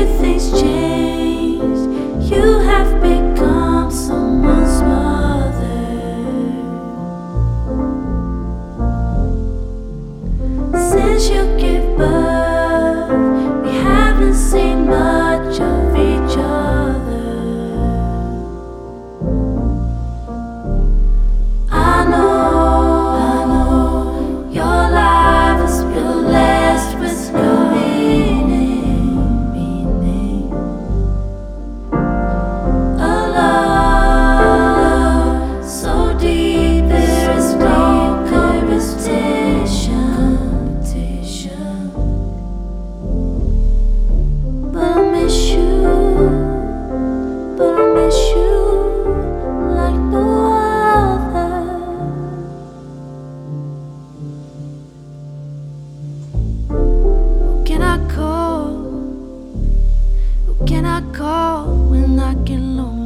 everything's changed. You have become someone's mother. Since you gave birth, we haven't seen much of each other. I know your life has been blessed with meaning. A love so deep there is no competition. But I miss you, like no other. Who can I call? Who can I call when I get lonely?